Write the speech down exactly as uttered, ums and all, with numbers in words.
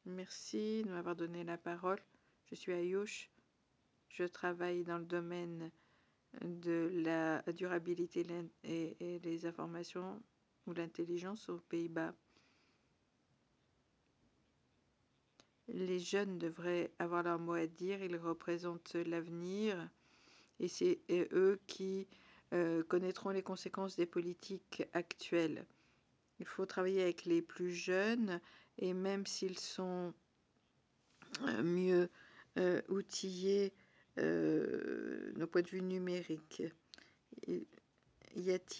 Merci de m'avoir donné la parole. Je suis Ayouch. Je travaille dans le domaine de la durabilité et les informations ou l'intelligence aux Pays-Bas. Les jeunes devraient avoir leur mot à dire, ils représentent l'avenir et c'est eux qui euh, connaîtront les conséquences des politiques actuelles. Il faut travailler avec les plus jeunes et même s'ils sont mieux euh, outillés euh, d'un point de vue numérique. Y a-t-il